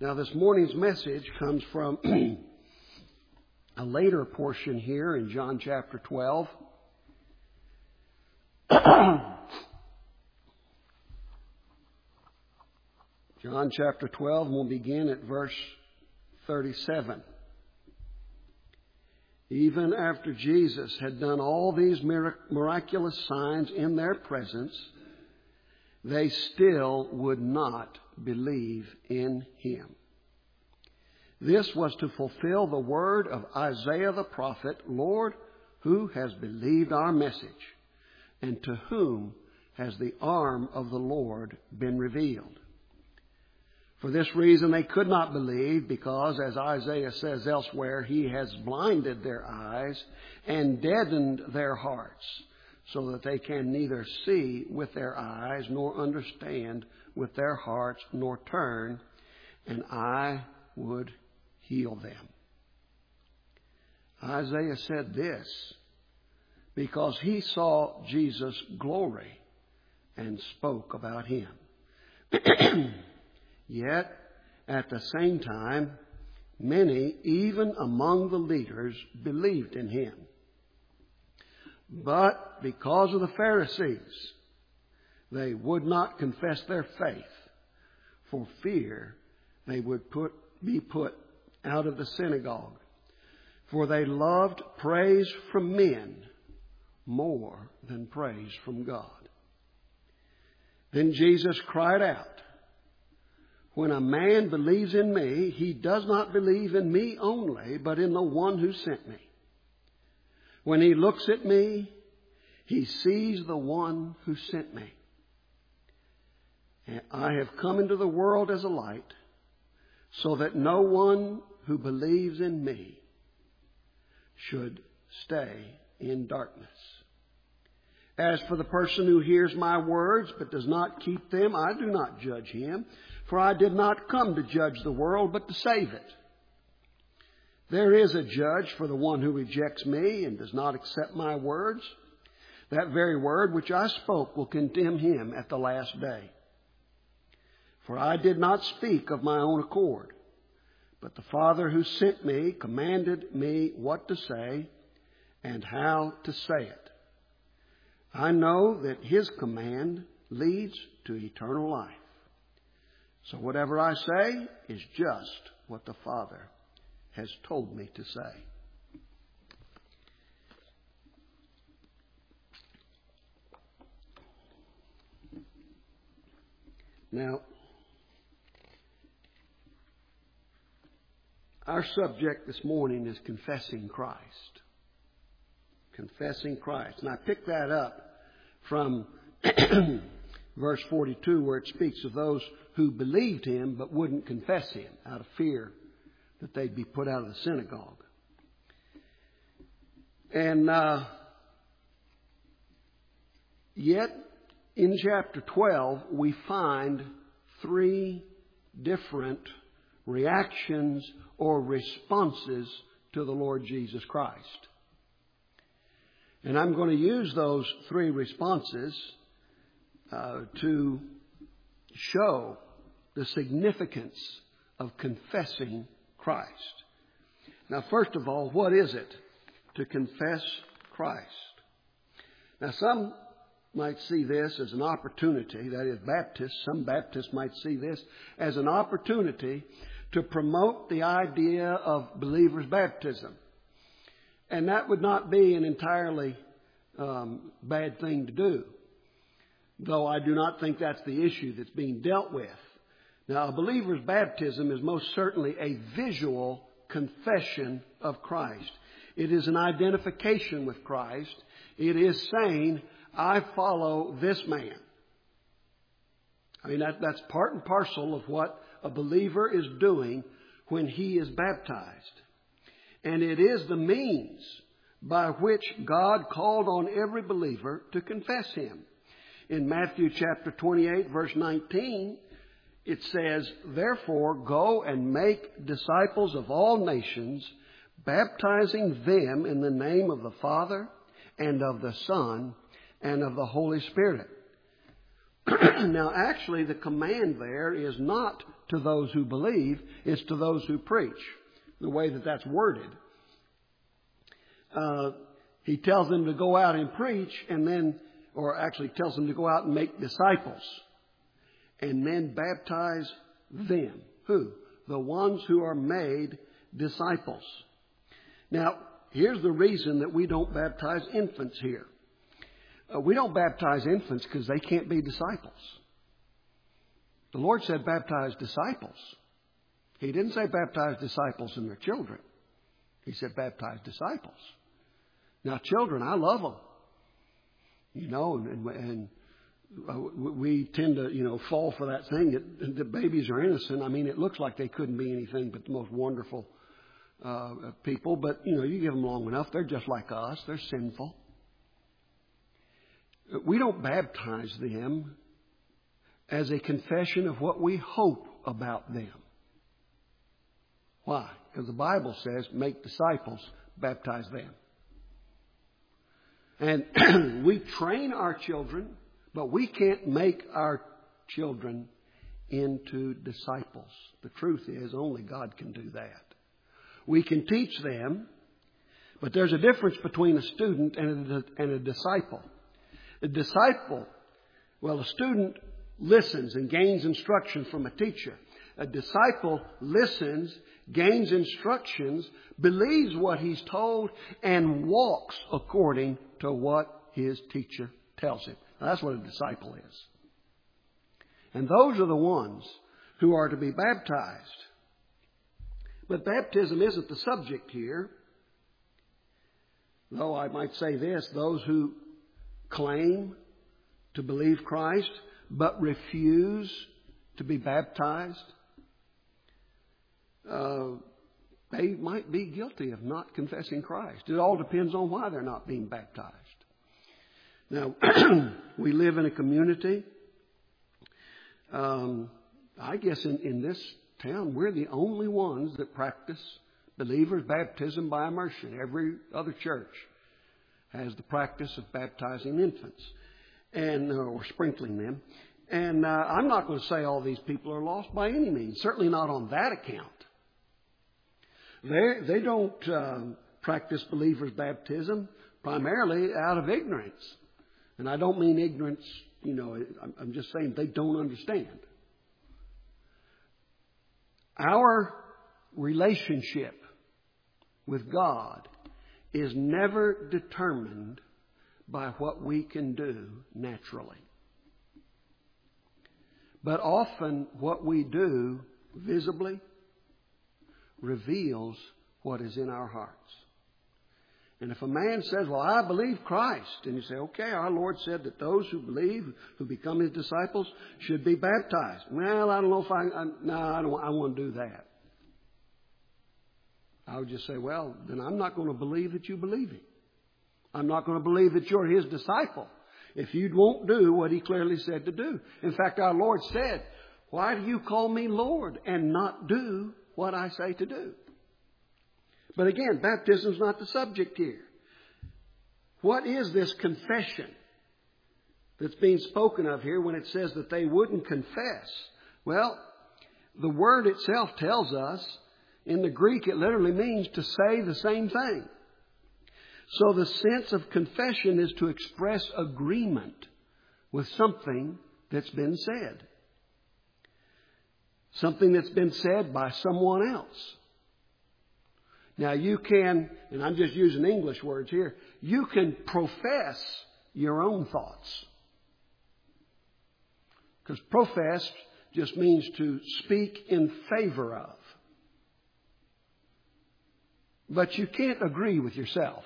Now, this morning's message comes from a later portion here in John chapter 12. John chapter 12, we'll begin at verse 37. Even after Jesus had done all these miraculous signs in their presence, they still would not believe in him. This was to fulfill the word of Isaiah the prophet, "Lord, who has believed our message? And to whom has the arm of the Lord been revealed?" For this reason they could not believe, because, as Isaiah says elsewhere, he has blinded their eyes and deadened their hearts, so that they can neither see with their eyes, nor understand with their hearts, nor turn, and I would heal them. Isaiah said this because he saw Jesus' glory and spoke about him. Yet, at the same time, many, even among the leaders, believed in him. But because of the Pharisees, they would not confess their faith, for fear they would be put out of the synagogue. For they loved praise from men more than praise from God. Then Jesus cried out, "When a man believes in me, he does not believe in me only, but in the one who sent me. When he looks at me, he sees the one who sent me. And I have come into the world as a light, so that no one who believes in me should stay in darkness. As for the person who hears my words but does not keep them, I do not judge him. For I did not come to judge the world, but to save it. There is a judge for the one who rejects me and does not accept my words. That very word which I spoke will condemn him at the last day. For I did not speak of my own accord, but the Father who sent me commanded me what to say and how to say it. I know that his command leads to eternal life. So whatever I say is just what the Father has told me to say." Now, our subject this morning is confessing Christ. Confessing Christ. And I picked that up from verse 42, where it speaks of those who believed him but wouldn't confess him out of fear that they'd be put out of the synagogue. And yet, in chapter 12, we find three different reactions or responses to the Lord Jesus Christ. And I'm going to use those three responses to show the significance of confessing Christ. Now, first of all, what is it to confess Christ? Now, some might see this as an opportunity, that is Baptists. Some Baptists might see this as an opportunity to promote the idea of believers' baptism. And that would not be an entirely bad thing to do, though I do not think that's the issue that's being dealt with. Now, a believer's baptism is most certainly a visual confession of Christ. It is an identification with Christ. It is saying, I follow this man. I mean, that's part and parcel of what a believer is doing when he is baptized. And it is the means by which God called on every believer to confess him. In Matthew chapter 28, verse 19, it says, "Therefore go and make disciples of all nations, baptizing them in the name of the Father and of the Son and of the Holy Spirit." Now, actually, the command there is not to those who believe. It's to those who preach. The way that that's worded. He tells them to go out and preach or actually tells them to go out and make disciples. And then baptize them. Who? The ones who are made disciples. Now, here's the reason that we don't baptize infants here. We don't baptize infants because they can't be disciples. The Lord said baptize disciples. He didn't say baptize disciples and their children. He said baptize disciples. Now, children, I love them. And we tend to, fall for that thing that babies are innocent. I mean, it looks like they couldn't be anything but the most wonderful people. But, you give them long enough, they're just like us. They're sinful. We don't baptize them as a confession of what we hope about them. Why? Because the Bible says, make disciples, baptize them. And we train our children, but we can't make our children into disciples. The truth is, only God can do that. We can teach them, but there's a difference between a student and a disciple. A disciple, a student listens and gains instruction from a teacher. A disciple listens, gains instructions, believes what he's told, and walks according to what his teacher tells him. Now, that's what a disciple is. And those are the ones who are to be baptized. But baptism isn't the subject here. Though I might say this, those who claim to believe Christ but refuse to be baptized, they might be guilty of not confessing Christ. It all depends on why they're not being baptized. Now, we live in a community. I guess in this town, we're the only ones that practice believers' baptism by immersion. Every other church has the practice of baptizing infants or sprinkling them. And I'm not going to say all these people are lost by any means. Certainly not on that account. They don't practice believers' baptism primarily out of ignorance. And I don't mean ignorance, I'm just saying they don't understand. Our relationship with God is never determined by what we can do naturally. But often what we do visibly reveals what is in our hearts. And if a man says, well, I believe Christ, and you say, okay, our Lord said that those who believe, who become His disciples, should be baptized. Well, I don't know if I want to do that. I would just say, well, then I'm not going to believe that you believe Him. I'm not going to believe that you're His disciple if you won't do what He clearly said to do. In fact, our Lord said, why do you call me Lord and not do what I say to do? But again, baptism is not the subject here. What is this confession that's being spoken of here when it says that they wouldn't confess? Well, the word itself tells us, in the Greek it literally means to say the same thing. So the sense of confession is to express agreement with something that's been said. Something that's been said by someone else. Now you can, and I'm just using English words here, you can profess your own thoughts. Because profess just means to speak in favor of. But you can't agree with yourself.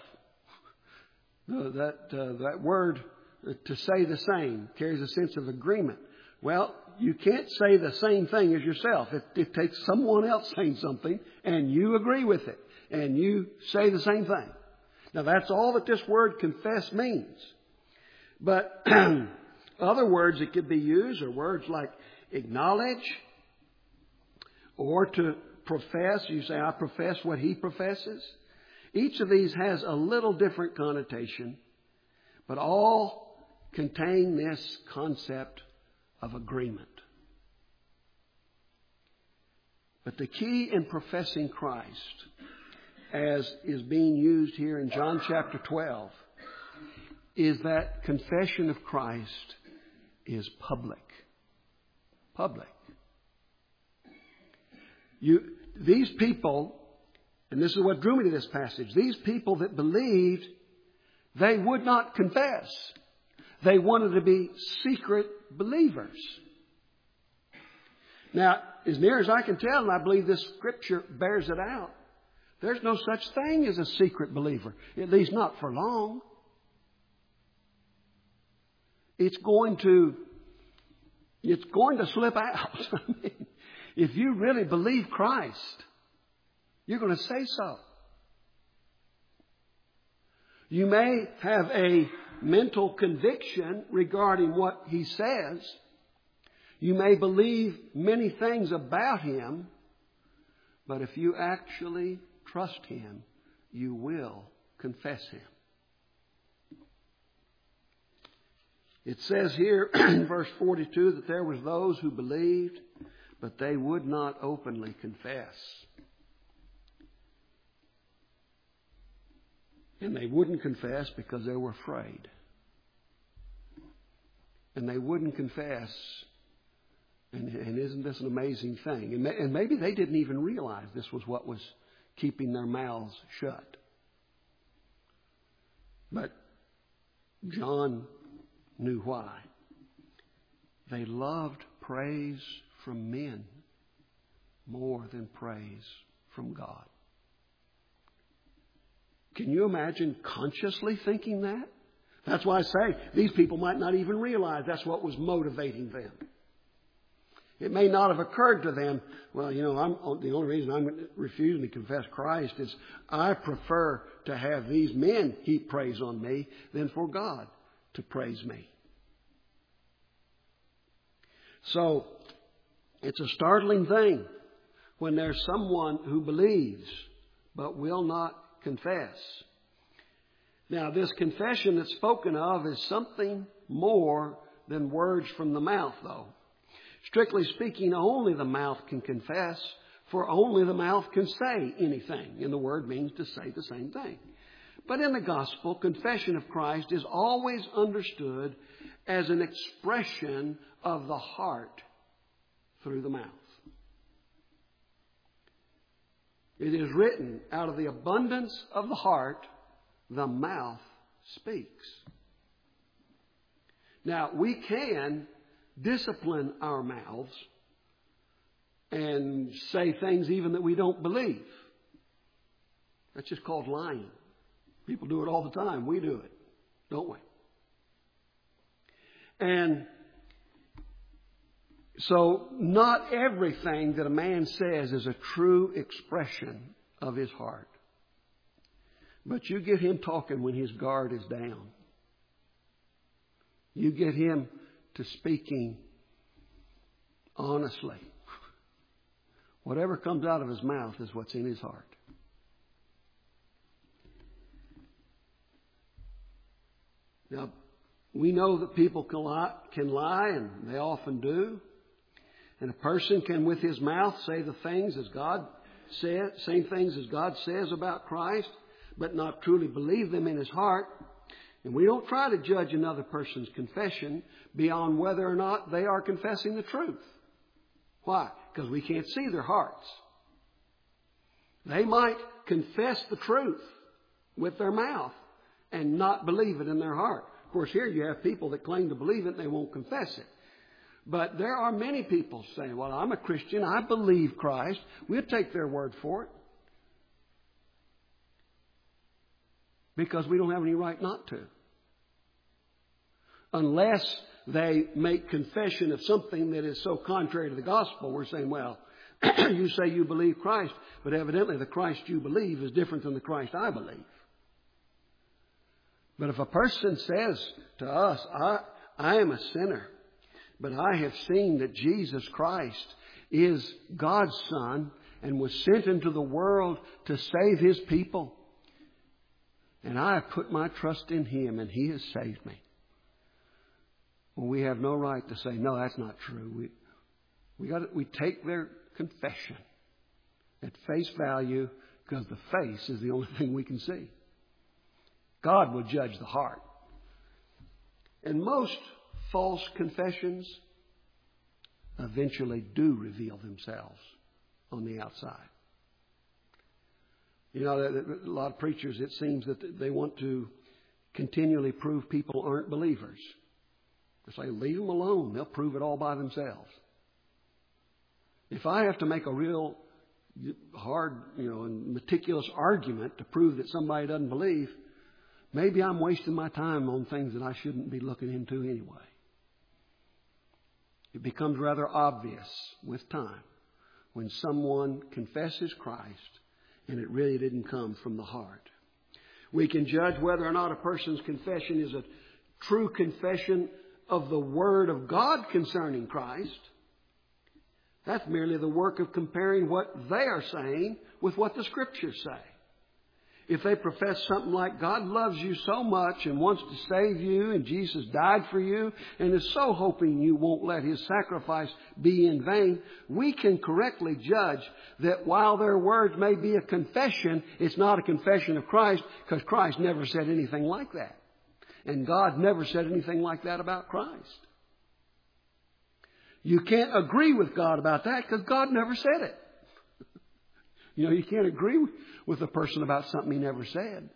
That word, to say the same, carries a sense of agreement. Well, you can't say the same thing as yourself. It takes someone else saying something and you agree with it. And you say the same thing. Now that's all that this word confess means. But other words that could be used are words like acknowledge or to profess. You say, I profess what he professes. Each of these has a little different connotation, but all contain this concept of agreement. But the key in professing Christ, as is being used here in John chapter 12, is that confession of Christ is public. Public. These people, and this is what drew me to this passage, these people that believed, they would not confess. They wanted to be secret believers. Now, as near as I can tell, and I believe this scripture bears it out, there's no such thing as a secret believer, at least not for long. It's going to slip out. I mean, if you really believe Christ, you're going to say so. You may have a mental conviction regarding what He says. You may believe many things about Him, but if you actually trust Him, you will confess Him. It says here in verse 42 that there was those who believed, but they would not openly confess. And they wouldn't confess because they were afraid. And they wouldn't confess. And isn't this an amazing thing? And maybe they didn't even realize this was what was keeping their mouths shut. But John knew why. They loved praise from men more than praise from God. Can you imagine consciously thinking that? That's why I say these people might not even realize that's what was motivating them. It may not have occurred to them, well, the only reason I'm refusing to confess Christ is I prefer to have these men heap praise on me than for God to praise me. So, it's a startling thing when there's someone who believes but will not confess. Now, this confession that's spoken of is something more than words from the mouth, though. Strictly speaking, only the mouth can confess, for only the mouth can say anything. And the word means to say the same thing. But in the gospel, confession of Christ is always understood as an expression of the heart through the mouth. It is written, out of the abundance of the heart, the mouth speaks. Now, we can discipline our mouths and say things even that we don't believe. That's just called lying. People do it all the time. We do it, don't we? And so not everything that a man says is a true expression of his heart. But you get him talking when his guard is down. You get him to speaking honestly. Whatever comes out of his mouth is what's in his heart. Now, we know that people can lie, and they often do. And a person can, with his mouth, say the things as God says, same things as God says about Christ, but not truly believe them in his heart. And we don't try to judge another person's confession beyond whether or not they are confessing the truth. Why? Because we can't see their hearts. They might confess the truth with their mouth and not believe it in their heart. Of course, here you have people that claim to believe it and they won't confess it. But there are many people saying, well, I'm a Christian, I believe Christ. We'll take their word for it. Because we don't have any right not to. Unless they make confession of something that is so contrary to the gospel, we're saying, well, you say you believe Christ, but evidently the Christ you believe is different than the Christ I believe. But if a person says to us, I am a sinner, but I have seen that Jesus Christ is God's Son and was sent into the world to save His people, and I have put my trust in Him and He has saved me. Well, we have no right to say, no, that's not true. We take their confession at face value, because the face is the only thing we can see. God will judge the heart. And most false confessions eventually do reveal themselves on the outside. You know, a lot of preachers, it seems that they want to continually prove people aren't believers. They say, leave them alone. They'll prove it all by themselves. If I have to make a real hard, and meticulous argument to prove that somebody doesn't believe, maybe I'm wasting my time on things that I shouldn't be looking into anyway. It becomes rather obvious with time when someone confesses Christ and it really didn't come from the heart. We can judge whether or not a person's confession is a true confession of the Word of God concerning Christ. That's merely the work of comparing what they are saying with what the Scriptures say. If they profess something like God loves you so much and wants to save you and Jesus died for you and is so hoping you won't let His sacrifice be in vain, we can correctly judge that while their words may be a confession, it's not a confession of Christ, because Christ never said anything like that. And God never said anything like that about Christ. You can't agree with God about that because God never said it. You can't agree with a person about something He never said.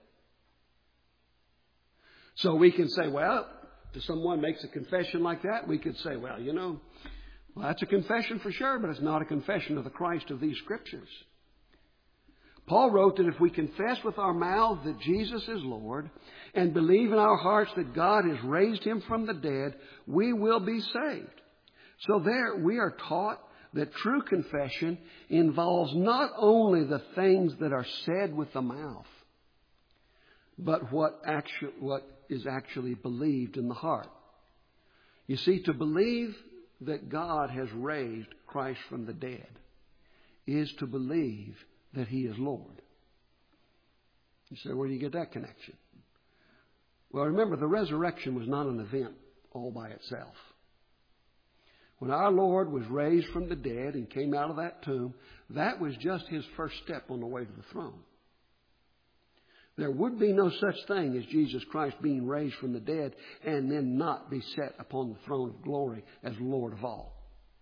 So we can say, well, if someone makes a confession like that, we could say, well, that's a confession for sure, but it's not a confession of the Christ of these Scriptures. Paul wrote that if we confess with our mouths that Jesus is Lord and believe in our hearts that God has raised Him from the dead, we will be saved. So there we are taught that true confession involves not only the things that are said with the mouth, but what is actually believed in the heart. You see, to believe that God has raised Christ from the dead is to believe that He is Lord. You say, where do you get that connection? Well, remember, the resurrection was not an event all by itself. When our Lord was raised from the dead and came out of that tomb, that was just His first step on the way to the throne. There would be no such thing as Jesus Christ being raised from the dead and then not be set upon the throne of glory as Lord of all.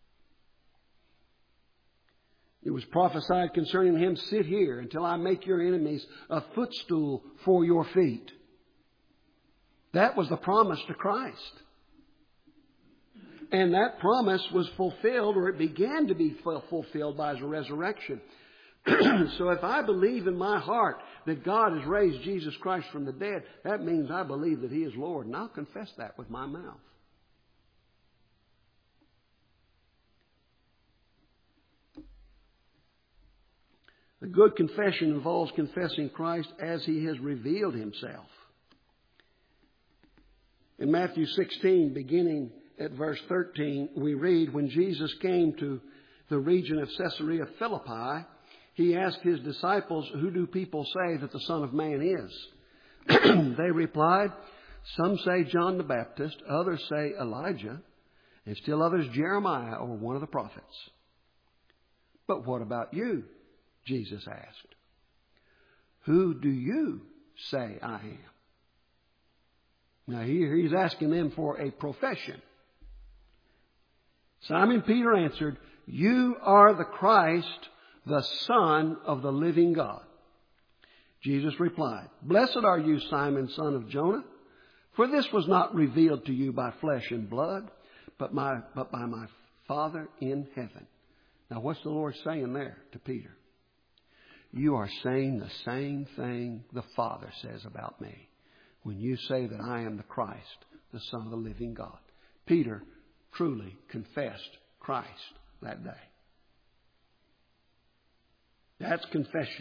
It was prophesied concerning Him, sit here until I make your enemies a footstool for your feet. That was the promise to Christ. And that promise was fulfilled, or it began to be fulfilled by His resurrection. So if I believe in my heart that God has raised Jesus Christ from the dead, that means I believe that He is Lord. And I'll confess that with my mouth. A good confession involves confessing Christ as He has revealed Himself. In Matthew 16, beginning at verse 13, we read, when Jesus came to the region of Caesarea Philippi, He asked His disciples, who do people say that the Son of Man is? They replied, some say John the Baptist, others say Elijah, and still others Jeremiah or one of the prophets. But what about you? Jesus asked. Who do you say I am? Now here He's asking them for a profession. Simon Peter answered, you are the Christ, the Son of the living God. Jesus replied, blessed are you, Simon, son of Jonah, for this was not revealed to you by flesh and blood, but by my Father in heaven. Now what's the Lord saying there to Peter? You are saying the same thing the Father says about me when you say that I am the Christ, the Son of the living God. Peter truly confessed Christ that day. That's confession.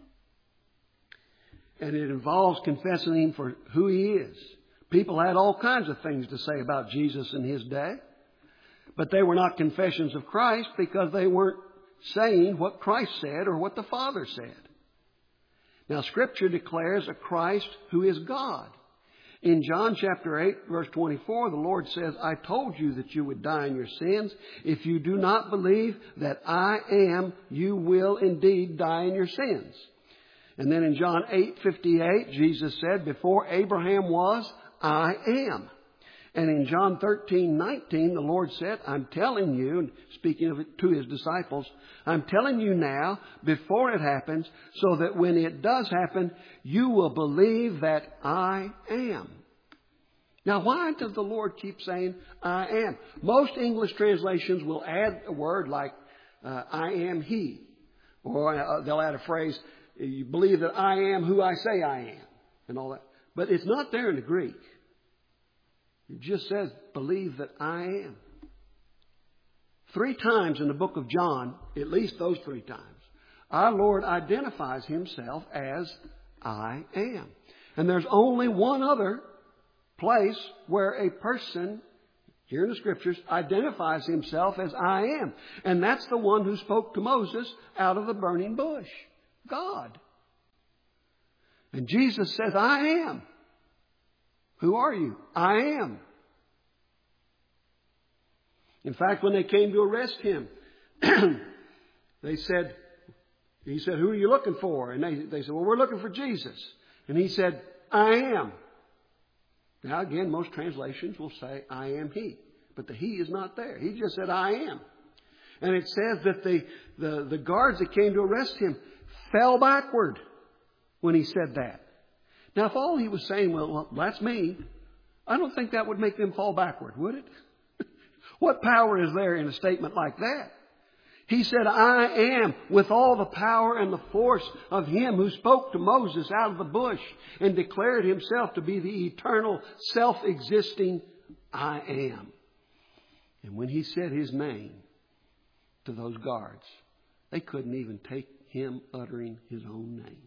And it involves confessing Him for who He is. People had all kinds of things to say about Jesus in His day, but they were not confessions of Christ because they weren't saying what Christ said or what the Father said. Now, Scripture declares a Christ who is God. In John chapter 8, verse 24, the Lord says, I told you that you would die in your sins. If you do not believe that I am, you will indeed die in your sins. And then in John 8:58, Jesus said, before Abraham was, I am. And in John 13:19, the Lord said, I'm telling you, and speaking of it to His disciples, I'm telling you now, before it happens, so that when it does happen, you will believe that I am. Now, why does the Lord keep saying, I am? Most English translations will add a word like, I am He. Or they'll add a phrase, you believe that I am who I say I am, and all that. But it's not there in the Greek. It just says, believe that I am. 3 times in the book of John, at least those 3 times, our Lord identifies Himself as I am. And there's only one other place where a person, here in the Scriptures, identifies himself as I am. And that's the one who spoke to Moses out of the burning bush. God. And Jesus says, I am. Who are you? I am. In fact, when they came to arrest Him, He said, who are you looking for? And they said, well, we're looking for Jesus. And He said, I am. Now again, most translations will say, I am He. But the He is not there. He just said, I am. And it says that the guards that came to arrest Him fell backward when He said that. Now, if all He was saying, well, that's me, I don't think that would make them fall backward, would it? What power is there in a statement like that? He said, I am, with all the power and the force of Him who spoke to Moses out of the bush and declared Himself to be the eternal, self-existing I am. And when He said His name to those guards, they couldn't even take Him uttering His own name.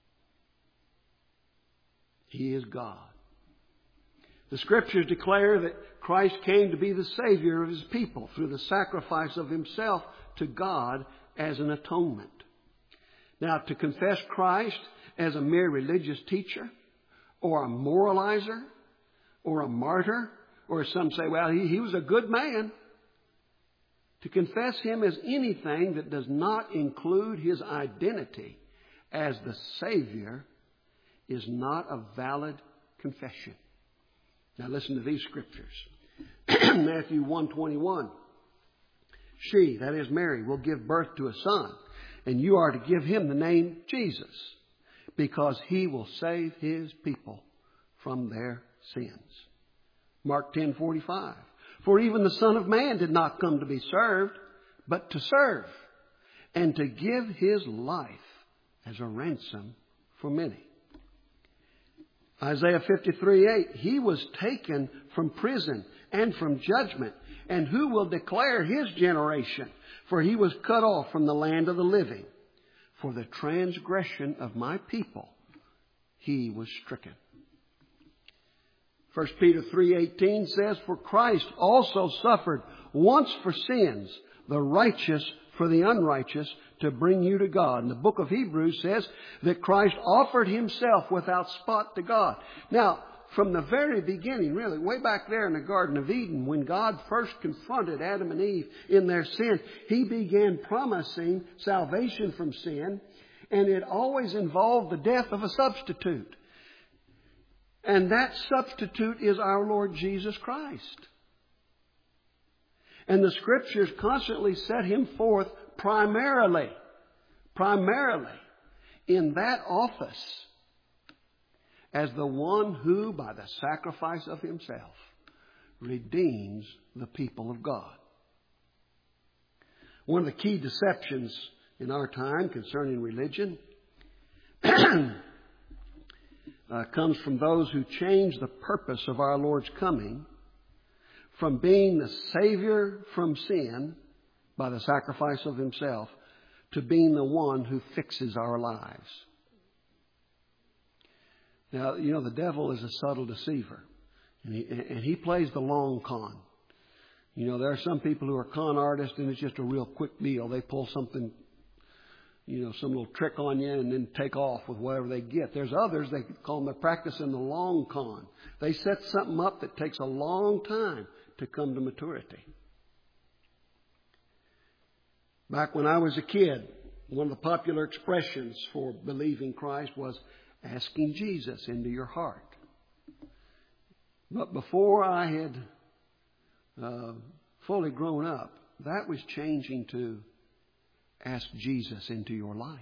He is God. The Scriptures declare that Christ came to be the Savior of His people through the sacrifice of Himself to God as an atonement. Now, to confess Christ as a mere religious teacher or a moralizer or a martyr, or some say, well, he was a good man. To confess Him as anything that does not include His identity as the Savior is not a valid confession. Now listen to these Scriptures. Matthew 1:21. She, that is Mary, will give birth to a son, and you are to give Him the name Jesus, because He will save His people from their sins. Mark 10:45. For even the Son of Man did not come to be served, but to serve, and to give His life as a ransom for many. Isaiah 53:8. He was taken from prison and from judgment. And who will declare His generation? For He was cut off from the land of the living. For the transgression of my people, He was stricken. 1 Peter 3:18 says, for Christ also suffered once for sins, the righteous for the unrighteous, to bring you to God. And the book of Hebrews says that Christ offered Himself without spot to God. Now, from the very beginning, really, way back there in the Garden of Eden, when God first confronted Adam and Eve in their sin, He began promising salvation from sin, and it always involved the death of a substitute. And that substitute is our Lord Jesus Christ. And the Scriptures constantly set Him forth primarily in that office as the one who, by the sacrifice of Himself, redeems the people of God. One of the key deceptions in our time concerning religion comes from those who change the purpose of our Lord's coming from being the Savior from sin by the sacrifice of Himself to being the one who fixes our lives. Now, you know, the devil is a subtle deceiver. And he plays the long con. You know, there are some people who are con artists and it's just a real quick deal. They pull something, some little trick on you and then take off with whatever they get. There's others, they call them, they're practicing the long con. They set something up that takes a long time to come to maturity. Back when I was a kid, one of the popular expressions for believing Christ was asking Jesus into your heart. But before I had fully grown up, that was changing to ask Jesus into your life.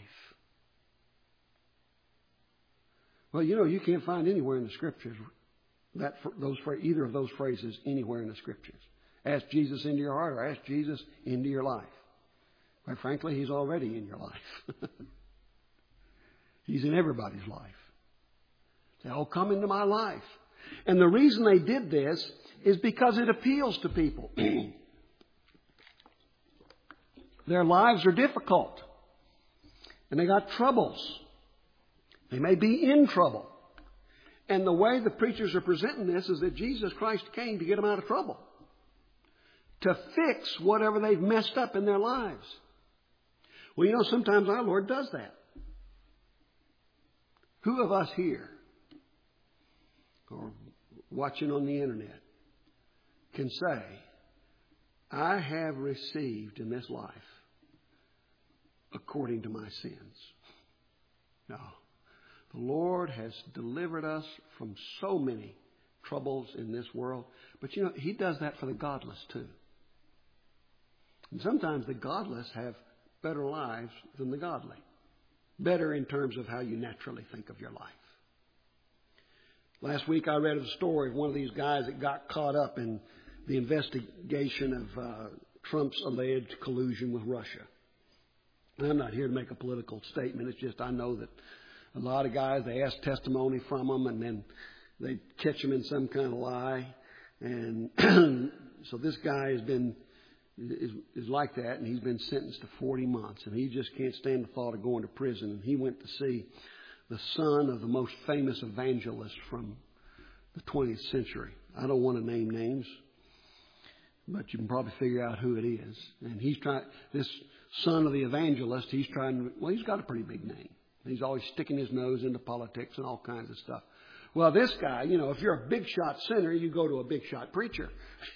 Well, you can't find anywhere in the Scriptures either of those phrases anywhere in the Scriptures. Ask Jesus into your heart or ask Jesus into your life. Quite frankly, He's already in your life. He's in everybody's life. Say, oh, come into my life. And the reason they did this is because it appeals to people. Their lives are difficult. And they got troubles. They may be in trouble. And the way the preachers are presenting this is that Jesus Christ came to get them out of trouble. To fix whatever they've messed up in their lives. Well, sometimes our Lord does that. Who of us here, or watching on the internet, can say, I have received in this life according to my sins? No. The Lord has delivered us from so many troubles in this world. But He does that for the godless too. And sometimes the godless have better lives than the godly. Better in terms of how you naturally think of your life. Last week I read a story of one of these guys that got caught up in the investigation of Trump's alleged collusion with Russia. And I'm not here to make a political statement. It's just I know that a lot of guys, they ask testimony from them and then they catch them in some kind of lie. And so this guy is like that, and he's been sentenced to 40 months. And he just can't stand the thought of going to prison. And he went to see the son of the most famous evangelist from the 20th century. I don't want to name names, but you can probably figure out who it is. And this son of the evangelist, he's got a pretty big name. He's always sticking his nose into politics and all kinds of stuff. Well, this guy, if you're a big shot sinner, you go to a big shot preacher.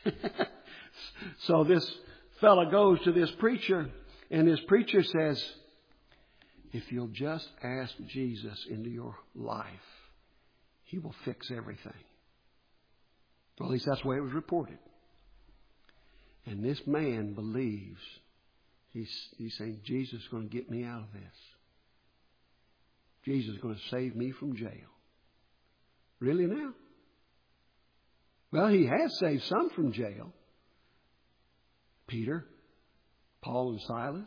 So this fella goes to this preacher, and this preacher says, if you'll just ask Jesus into your life, He will fix everything. Well, at least that's the way it was reported. And this man believes. He's saying, Jesus is going to get me out of this. Jesus is going to save me from jail. Really now? Well, He has saved some from jail. Peter, Paul and Silas.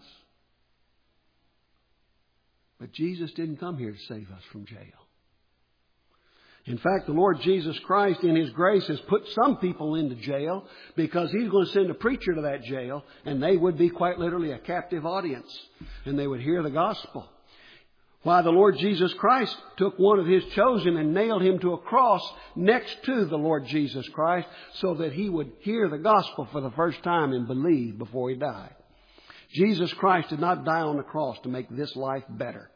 But Jesus didn't come here to save us from jail. In fact, the Lord Jesus Christ, in His grace, has put some people into jail because He's going to send a preacher to that jail, and they would be quite literally a captive audience, and they would hear the gospel. Why, the Lord Jesus Christ took one of His chosen and nailed him to a cross next to the Lord Jesus Christ so that he would hear the gospel for the first time and believe before He died. Jesus Christ did not die on the cross to make this life better.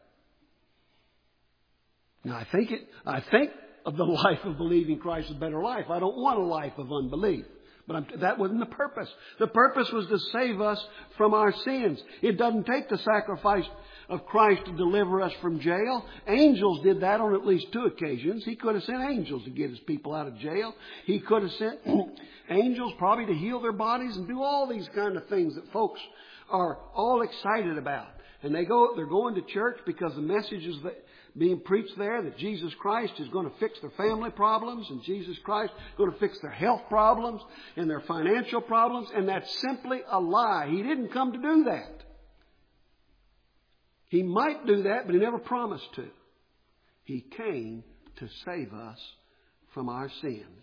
Now, I think of the life of believing Christ as a better life. I don't want a life of unbelief. But that wasn't the purpose. The purpose was to save us from our sins. It doesn't take the sacrifice of Christ to deliver us from jail. Angels did that on at least 2 occasions. He could have sent angels to get His people out of jail. He could have sent angels probably to heal their bodies and do all these kind of things that folks are all excited about. And they're going to church because the message is being preached there that Jesus Christ is going to fix their family problems, and Jesus Christ is going to fix their health problems and their financial problems. And that's simply a lie. He didn't come to do that. He might do that, but He never promised to. He came to save us from our sins.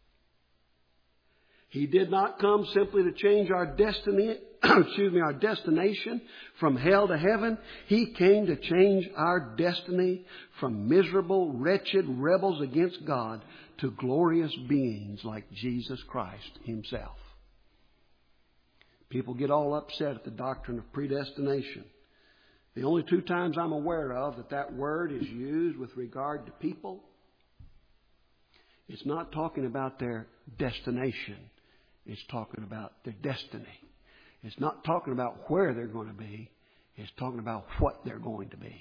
He did not come simply to change our destiny, our destination from hell to heaven. He came to change our destiny from miserable, wretched rebels against God to glorious beings like Jesus Christ Himself. People get all upset at the doctrine of predestination. The only two times I'm aware of that word is used with regard to people, it's not talking about their destination. It's talking about their destiny. It's not talking about where they're going to be. It's talking about what they're going to be.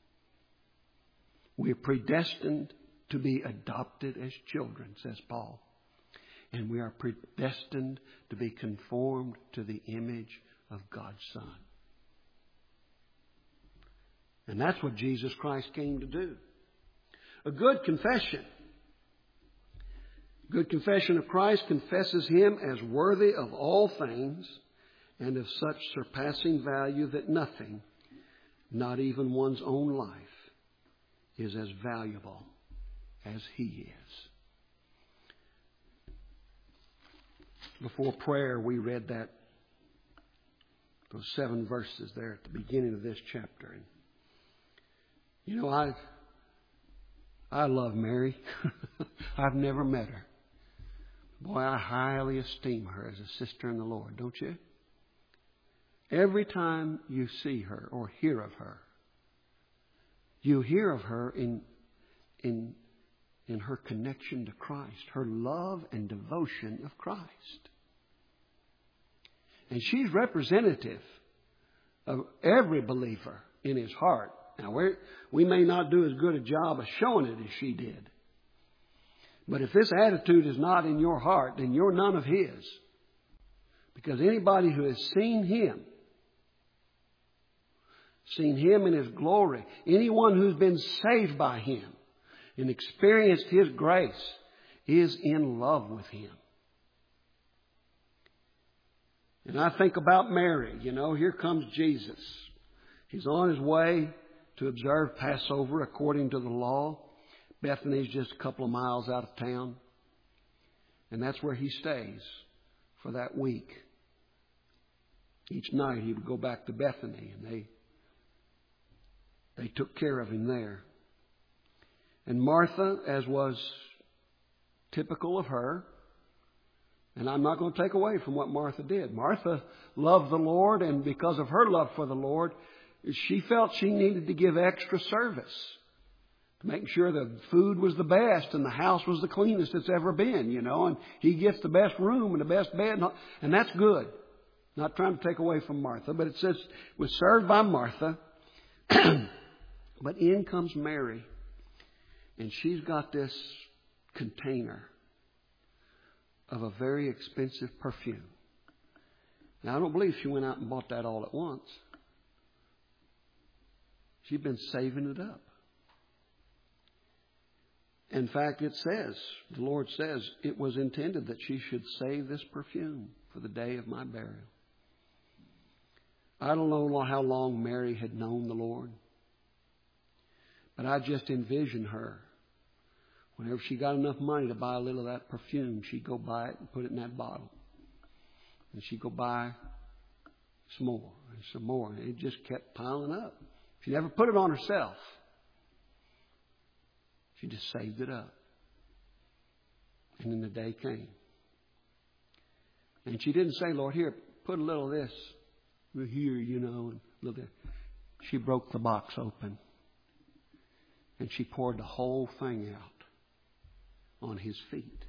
We're predestined to be adopted as children, says Paul. And we are predestined to be conformed to the image of God's Son. And that's what Jesus Christ came to do. A good confession. Good confession of Christ confesses Him as worthy of all things and of such surpassing value that nothing, not even one's own life, is as valuable as He is. Before prayer, we read those 7 verses there at the beginning of this chapter. And you know, I love Mary. I've never met her. Boy, I highly esteem her as a sister in the Lord, don't you? Every time you see her or hear of her, you hear of her in her connection to Christ, her love and devotion of Christ. And she's representative of every believer in his heart. Now, we may not do as good a job of showing it as she did. But if this attitude is not in your heart, then you're none of His. Because anybody who has seen Him in His glory, anyone who's been saved by Him and experienced His grace is in love with Him. And I think about Mary. You know, here comes Jesus. He's on his way to observe Passover according to the law. Bethany's just a couple of miles out of town. And that's where he stays for that week. Each night he would go back to Bethany, and they took care of him there. And Martha, as was typical of her, and I'm not going to take away from what Martha did. Martha loved the Lord, and because of her love for the Lord, she felt she needed to give extra service to make sure the food was the best and the house was the cleanest it's ever been, you know, and he gets the best room and the best bed, and that's good. Not trying to take away from Martha, but it says it was served by Martha. But in comes Mary, and she's got this container of a very expensive perfume. Now, I don't believe she went out and bought that all at once. She'd been saving it up. In fact, it says, the Lord says, it was intended that she should save this perfume for the day of my burial. I don't know how long Mary had known the Lord, but I just envision her. Whenever she got enough money to buy a little of that perfume, she'd go buy it and put it in that bottle. And she'd go buy some more and some more. And it just kept piling up. She never put it on herself. She just saved it up. And then the day came. And she didn't say, Lord, here, put a little of this here, you know, and a little bit. She broke the box open. And she poured the whole thing out on His feet.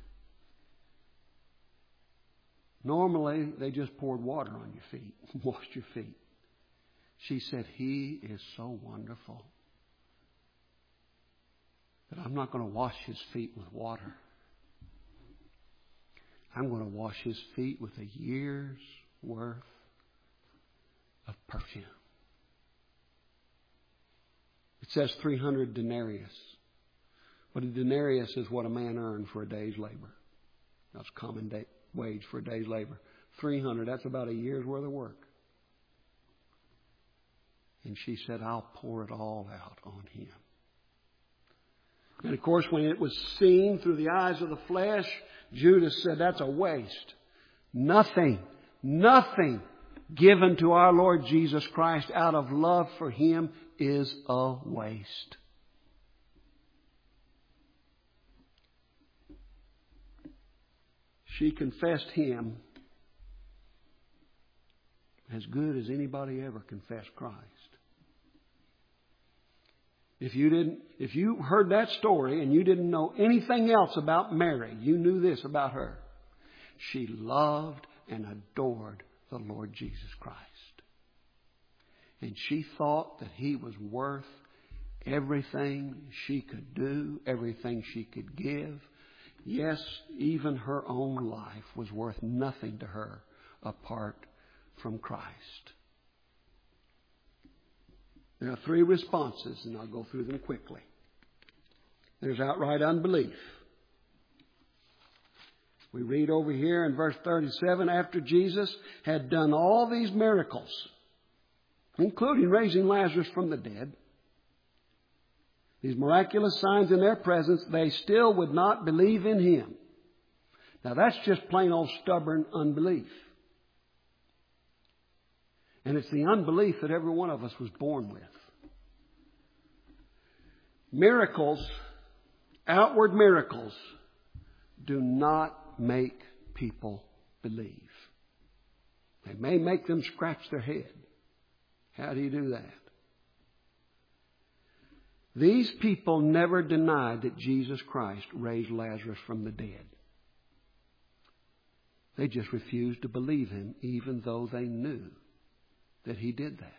Normally, they just poured water on your feet, washed your feet. She said, He is so wonderful that I'm not going to wash His feet with water. I'm going to wash His feet with a year's worth of perfume. It says 300 denarius. But a denarius is what a man earned for a day's labor. That's common wage for a day's labor. 300, that's about a year's worth of work. And she said, I'll pour it all out on Him. And of course, when it was seen through the eyes of the flesh, Judas said, that's a waste. Nothing given to our Lord Jesus Christ out of love for Him is a waste. She confessed Him as good as anybody ever confessed Christ. If you heard that story and you didn't know anything else about Mary, you knew this about her. She loved and adored the Lord Jesus Christ. And she thought that He was worth everything she could do, everything she could give. Yes, even her own life was worth nothing to her apart from Christ. There are 3 responses, and I'll go through them quickly. There's outright unbelief. We read over here in verse 37, after Jesus had done all these miracles, including raising Lazarus from the dead, these miraculous signs in their presence, they still would not believe in Him. Now that's just plain old stubborn unbelief. And it's the unbelief that every one of us was born with. Miracles, outward miracles, do not make people believe. They may make them scratch their head. How do you do that? These people never denied that Jesus Christ raised Lazarus from the dead. They just refused to believe Him, even though they knew that He did that.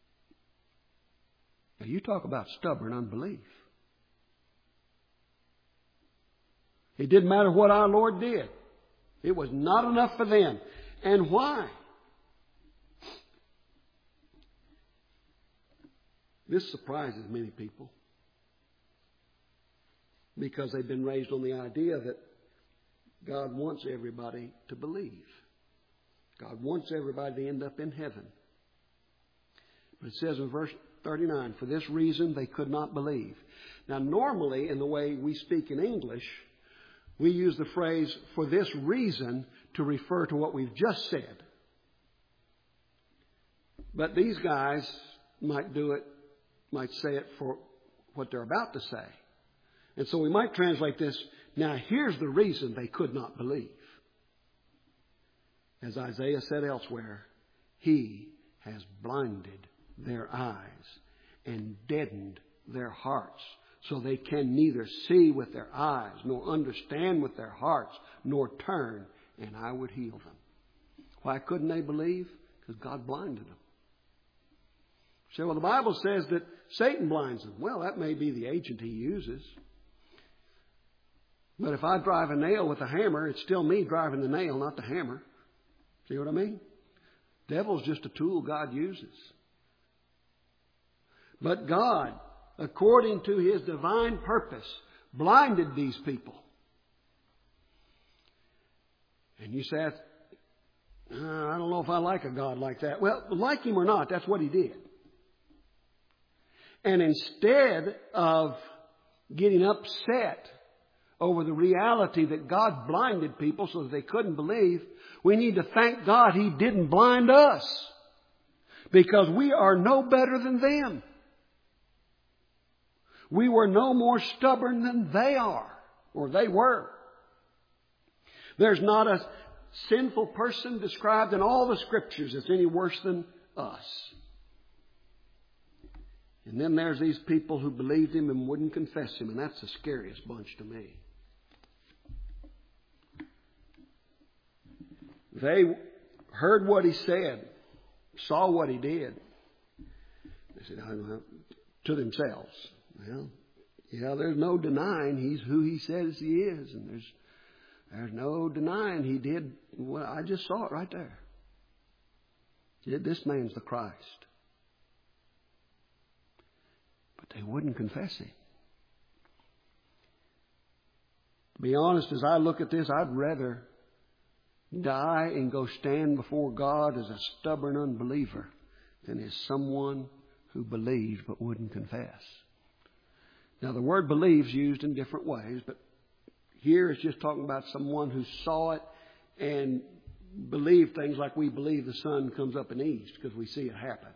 Now, you talk about stubborn unbelief. It didn't matter what our Lord did. It was not enough for them. And why? This surprises many people, because they've been raised on the idea that God wants everybody to believe. God wants everybody to end up in heaven. But it says in verse 39, for this reason they could not believe. Now normally, in the way we speak in English, we use the phrase, for this reason, to refer to what we've just said. But these guys might say it for what they're about to say. And so we might translate this, now here's the reason they could not believe. As Isaiah said elsewhere, He has blinded their eyes and deadened their hearts, so they can neither see with their eyes, nor understand with their hearts, nor turn, and I would heal them. Why couldn't they believe? Because God blinded them. So, well, the Bible says that Satan blinds them. Well, that may be the agent he uses. But if I drive a nail with a hammer, it's still me driving the nail, not the hammer. See what I mean? Devil's just a tool God uses. But God, according to His divine purpose, blinded these people. And you say, I don't know if I like a God like that. Well, like Him or not, that's what He did. And instead of getting upset over the reality that God blinded people so that they couldn't believe, we need to thank God He didn't blind us, because we are no better than them. We were no more stubborn than they are, or they were. There's not a sinful person described in all the Scriptures that's any worse than us. And then there's these people who believed Him and wouldn't confess Him, and that's the scariest bunch to me. They heard what He said, saw what He did. They said, to themselves, well, yeah, there's no denying He's who He says He is, and there's no denying He did. Well, I just saw it right there. This man's the Christ. But they wouldn't confess Him. To be honest, as I look at this, I'd rather die and go stand before God as a stubborn unbeliever than as someone who believed but wouldn't confess. Now, the word believes used in different ways, but here it's just talking about someone who saw it and believed things like we believe the sun comes up in the east because we see it happen.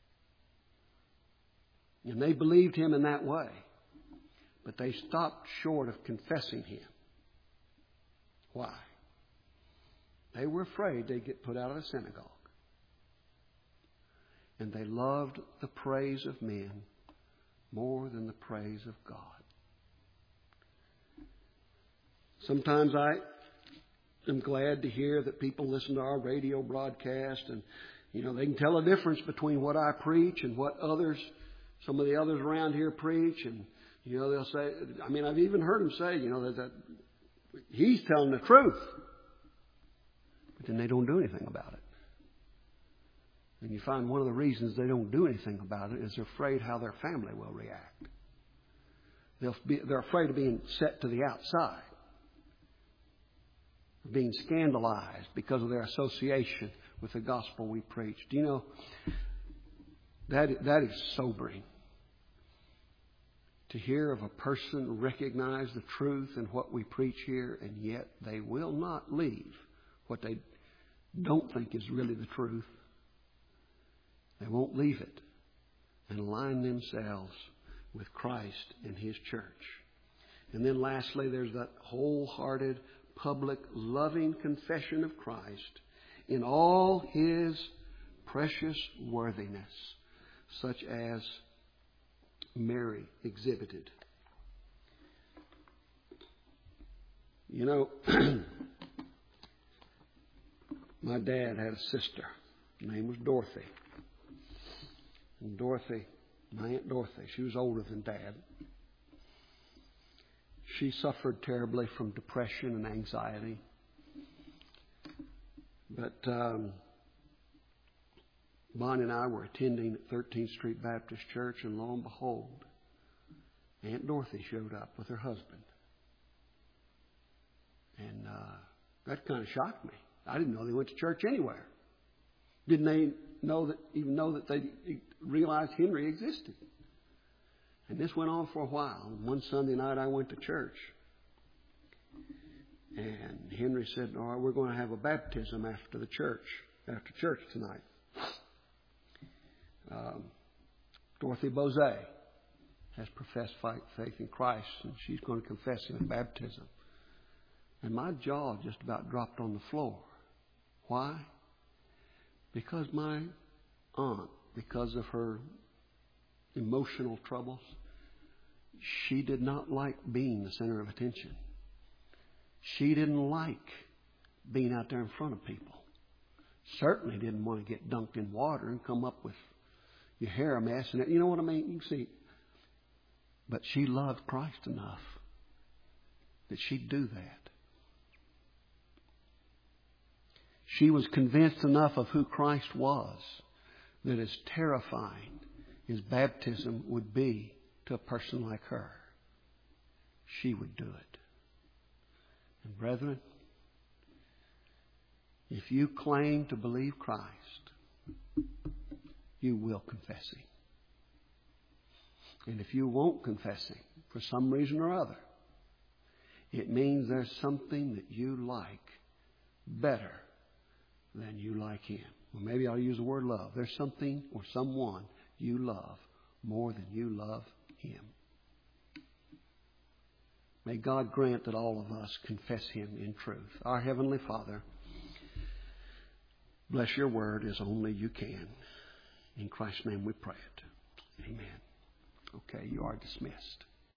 And they believed Him in that way, but they stopped short of confessing Him. Why? They were afraid they'd get put out of the synagogue. And they loved the praise of men more than the praise of God. Sometimes I am glad to hear that people listen to our radio broadcast and, they can tell a difference between what I preach and what some of the others around here preach. And, they'll say, I've even heard them say, that he's telling the truth. But then they don't do anything about it. And you find one of the reasons they don't do anything about it is they're afraid how their family will react. They're afraid of being set to the outside, being scandalized because of their association with the gospel we preach. Do you know, that is sobering. To hear of a person recognize the truth in what we preach here, and yet they will not leave what they don't think is really the truth. They won't leave it and align themselves with Christ and His church. And then lastly, there's that wholehearted, public, loving confession of Christ in all His precious worthiness, such as Mary exhibited. My dad had a sister. Her name was Dorothy. And Dorothy, my Aunt Dorothy, she was older than Dad. She suffered terribly from depression and anxiety. But Bonnie and I were attending at 13th Street Baptist Church, and lo and behold, Aunt Dorothy showed up with her husband. And that kind of shocked me. I didn't know they went to church anywhere. Didn't they even know that they realized Henry existed? And this went on for a while. One Sunday night I went to church. And Henry said, all right, we're going to have a baptism after church tonight. Dorothy Bose has professed faith in Christ, and she's going to confess Him in baptism. And my jaw just about dropped on the floor. Why? Because my aunt, because of her emotional troubles, she did not like being the center of attention. She didn't like being out there in front of people. Certainly didn't want to get dunked in water and come up with your hair a mess. And you know what I mean? You can see. But she loved Christ enough that she'd do that. She was convinced enough of who Christ was that as terrifying His baptism would be to a person like her, she would do it. And brethren, if you claim to believe Christ, you will confess Him. And if you won't confess Him for some reason or other, it means there's something that you like better than you like Him. Well, maybe I'll use the word love. There's something or someone you love more than you love Him. May God grant that all of us confess Him in truth. Our Heavenly Father, bless Your word as only You can. In Christ's name we pray it. Amen. Okay, you are dismissed.